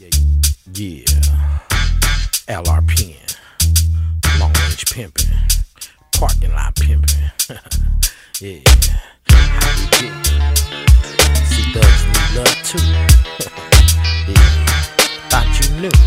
Yeah, LRPN, long range pimping, parking lot pimping. Yeah, how we get? See, thugs need love too. Yeah, thought you knew.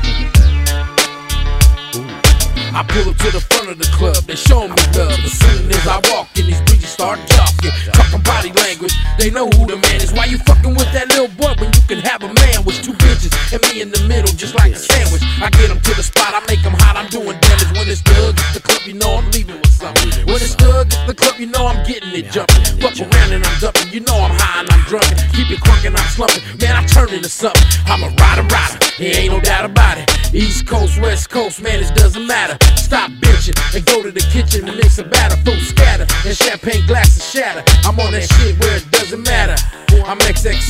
I pull up to the front of the club, they show me love. As soon as I walk in, these bitches start talking body language, they know who the man is. Why you fucking with that little boy when you can have a man with two bitches and me in the middle just like a sandwich? I get them to the spot, I make them hot, I'm doing damage. When it's Doug at the club, you know I'm leaving with something. When it's Doug at the club, you know I'm getting it jumping. Fuck around and I'm dumping, you know I'm high and I'm drunk. Keep it crunk and I'm slumping, man, I turn into something. I'm a rider, there ain't no doubt about it. East Coast, West Coast, man, it doesn't matter. Stop bitching and go to the kitchen and mix a batter. Food scatter and champagne glasses shatter. I'm on that shit where it doesn't matter. I'm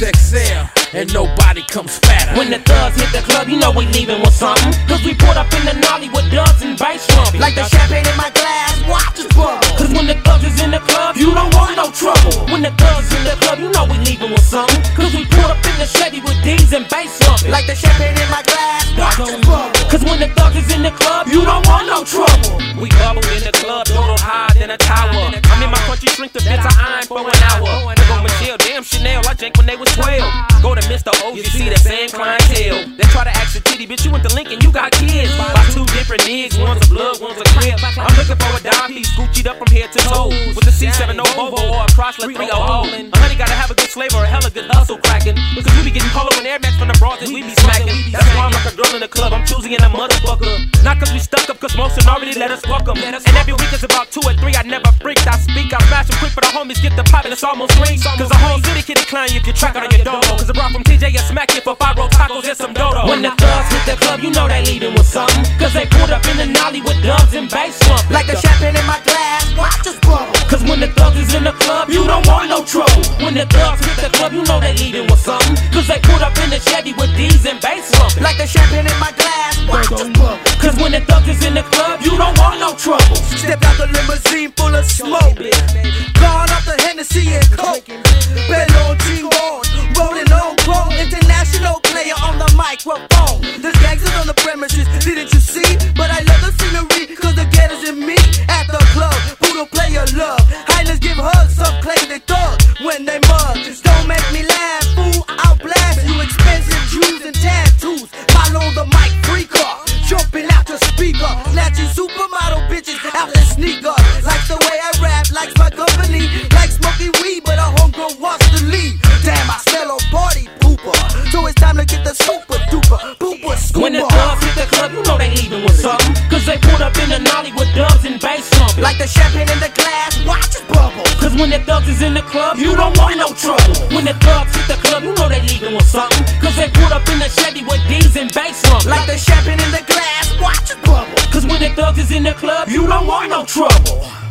XXXL and nobody comes fatter. When the thugs hit the club, you know we leaving with something. Cause we put up in the nollie with dubs and bass drumming. Like the champagne in my glass, watch us bubble. Cause when the thugs is in the club, you don't want no trouble. When the thugs in the club, you know we leaving with something. Cause we put up in the Chevy with D's and bass drumming. Like the champagne in my glass, watch us bubble. Cause when the thugs is in the club, you don't want no trouble. We bubble in the club, total higher than a tower. I'm in my country, shrink the bits I iron for an hour. Go Michelle, damn Chanel, I drank when they was 12. Go to Mr. O's, you see the same clientele. They try to ask a titty, bitch, you went to Lincoln, you got kids. By two different niggas, one's a blood, one's a crib. I'm looking for a dime piece, Gucci'd up from head to toe. With the C70 Volvo or a Chrysler 300. A honey gotta have a good slave or a hella good hustle cracking. Because we be getting polo and Air Max from the bras and we be smacking. That's why I'm like a girl in the club, I'm choosing in a motherfucker. Not cause we stuck up, cause most already let us fuck them. And every week it's about 2 or 3, I never freaked. I speak, I smash them quick for the homies, get the poppin', it's almost free. Cause the whole city can decline you if you track it on your dodo. Cause I brought from TJ and smack you for 5 roll tacos and some dodo. When the thugs hit the club, you know they leaving with something. Cause they pulled up in the nollie with dubs and bass slumping. Like the champagne in my glass, watch us bubble. Cause when the thugs is in the club, you don't want no trouble. When the thugs hit the club, you know they leaving with something. Cause they pulled up in the Chevy with D's and bass slumping. Like the champagne in my glass, watch us bubble. Cause when the thugs is in the club, you don't want no trouble. Step out the limousine full of smoke, gone off the Hennessy and Coke. Been on G1, rolling on chrome. International player on the microphone. There's gangsters on the premises, didn't you see? But I love the scenery, cause the ghettos in me. At the club, poodle player love. Highness give hugs, some claim they thug when they mug. Don't make me laugh, fool, I'll blast you. Expensive jewels and tattoos. Follow the mic, freaker, jumping out the speaker. Snatching supermodel bitches out the sneaker. Likes the way I rap, likes my company. Likes smoking weed, but a homegrown wants to leave. Damn, I smell a party pooper. So it's time to get the super duper pooper scooper. When the thugs hit the club, you know they leaving with something. Cause they pulled up in the nollie with dubs and bass slumping. Like the champagne in the glass, watch it bubble. Cause when the thugs is in the club, you don't want no trouble. When the thugs hit the club, you know they leaving with something. Cause they pulled up in the Chevy with D's and bass slumping. Like the champagne in the glass, watch it bubble. Cause when the thugs is in the club, you don't want no trouble.